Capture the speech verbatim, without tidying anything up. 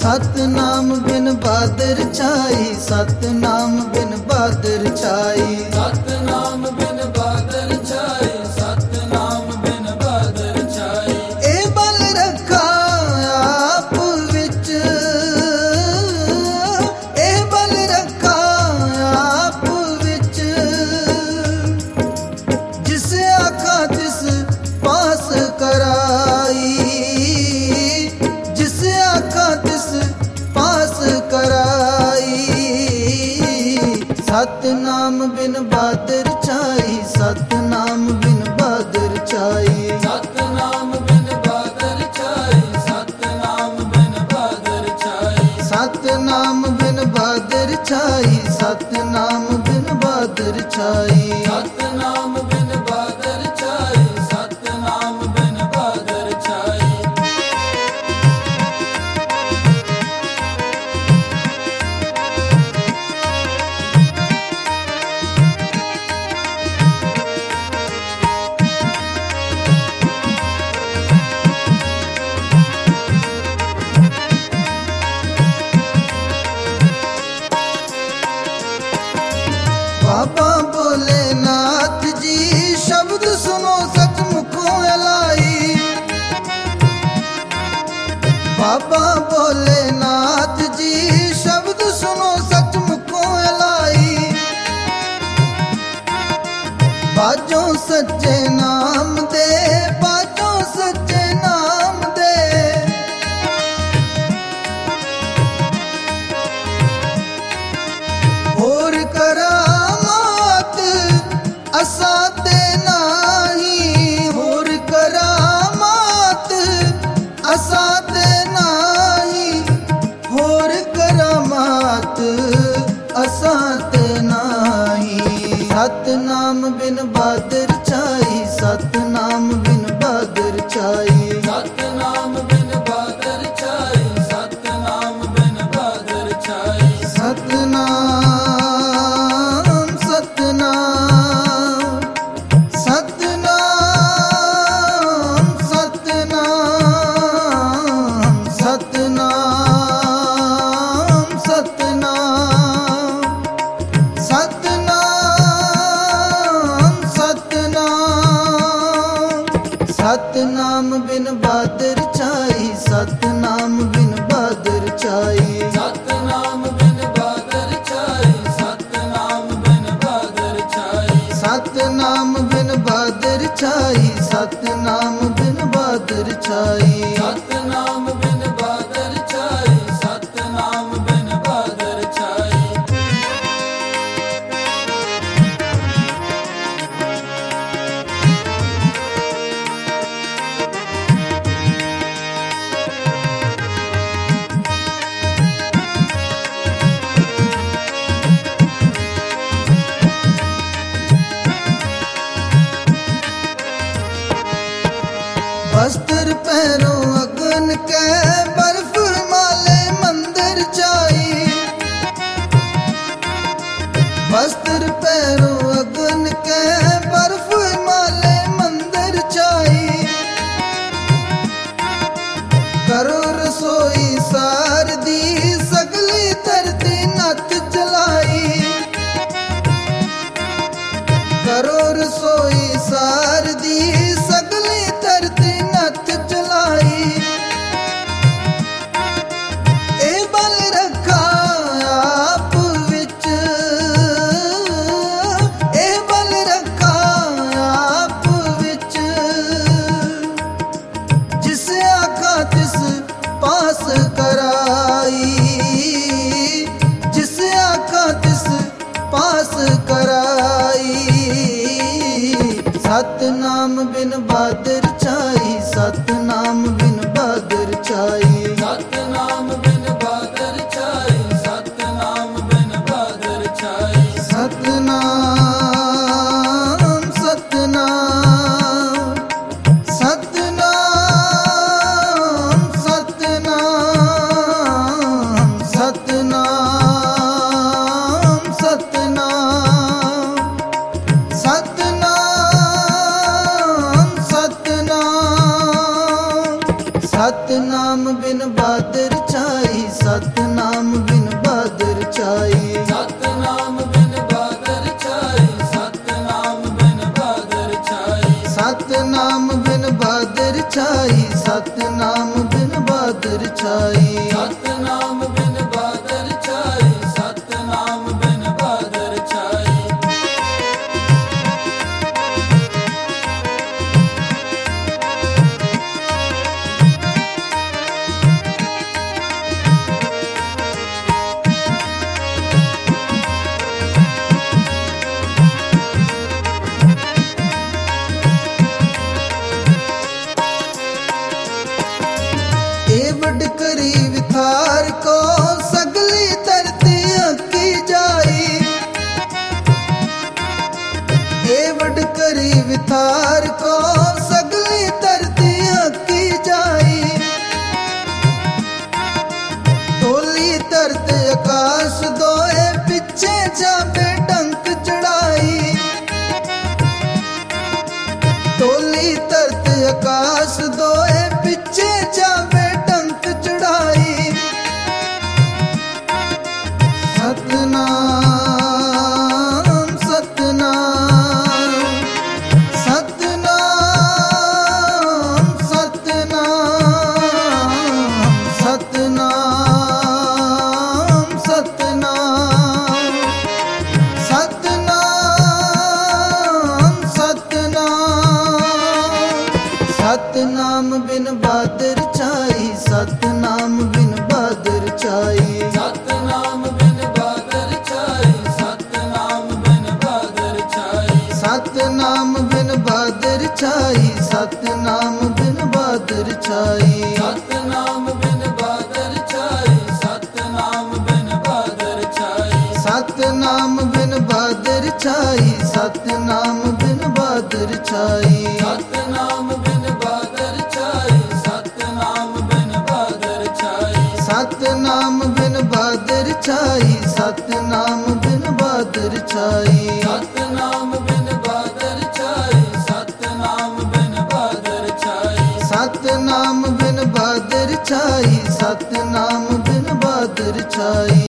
सतनाम बिन बादर छाई, सतनाम बिन बादर छाई, सतनाम बिन बादर छाई, सतनाम बिन बादर छाई। ए बल रखा आप विच, ए बल रखा आप विच, जिस आखा तिस पास कराई, जिस आखा तिस पास कराई। सतनाम बिन बादर छाई, सतनाम बिन बादर छाई, सतनाम बिन बादर छाई, सतनाम बिन बादर छाई। सतनाम बिन बादर छाई, सतनाम बिन बादर छाई। सतनाम बिन बादर छाई, सतनाम बिन बादर छाई। बाबा भोलेनाथ जी शब्द सुनो सच मुखों एलाई, बाबा भोलेनाथ जी शब्द सुनो सच मुखों एलाई। बाजों सच्चे नाम दे, बाजों सच्चे नाम दे, होर करामात असा ते नाही, होर करामात असा ते नाही, होर करामात असा ते नाही। सतनाम बिन बादर छाई, सतनाम बिन बादर छाई, सतनाम बिन बादर छाई, सतनाम बिन बादर छाई। सतनाम सतनाम सतनाम सतनाम सतनाम सतनाम सतनाम सतनाम। सतनाम बिन बादर छाई, सतनाम बिन बादर छाई, सतनाम बिन बादर छाई, सतनाम बिन बादर छाई। सतनाम बिन बादर छाई, सतनाम बिन बादर छाई। सतनाम बिन बादर छाई, सतनाम बिन बादर छाई। वस्त्र पहनो अगन के, बर्फ हिमालय मंदिर छाई, वस्त्र पहनो अगन के, बर्फ हिमालय मंदिर छाई। करो रसोई सारदी, सगली धरती नत जलाई, करो रसोई सारदी, सगली धरती नत जलाई। ए बल रखा आप विच, ए बल रखा आप विच, जिस आखा तिस पास कराई, जिस आखा तिस पास कराई। सतनाम बिन बादर छाई, सतनाम बिन बादर छाई, सतनाम बिन बादर छाई, सतनाम बिन बादर छाई। सतनाम सतनाम सतनाम सतनाम सतनाम सतनाम सतनाम सतनाम। सतनाम बिन बादर बहादुर छाई, सतनाम बिन बहादुर छाई। सतनाम बिन बहादुर छाई, सतनाम बिन बहादुर छाई। सतनाम बिन बहादुर छाई, सतनाम बिन बहादुर छाई। सतनाम बिन बहादुर छाई, सतनाम बिन बहादुर छाई। एवड करी विथार को सगली धरती अकी जाई। एवड करी विथार को सगली धरती अकी जाई। तोली तरत आकाश दोए पिछे जाबे डंक चढ़ाई। तोली तरत आकाश दोए पिछे जाबे डंक चढ़ाई। सतनाम सतनाम सतनाम सतनाम सतनाम सतनाम सतनाम सतनाम। सतनाम बिन बहादुर छाई, सतनाम बिन बहादुर छाई। सतनाम बिन बहादुर छाई, सतनाम बिन बहादुर छाई। सतनाम बिन बहादुर छाई, सतनाम बिन बहादुर छाई। सतनाम बिन बहादुर छाई, सतनाम बिन बहादुर छाई। सतनाम बिन बहादुर छाई, सतनाम बिन बहादुर छाई। सतनाम बिन बहादुर छाई, सतनाम बिन बहादुर छाई। सतनाम बिन बहादुर छाई, सतनाम बिन बहादुर छाई। सतनाम बिन बहादुर छाई, सतनाम बिन बहादुर छाई। सतनाम बिन बहादुर छाई, सतनाम बिन बहादुर छाई।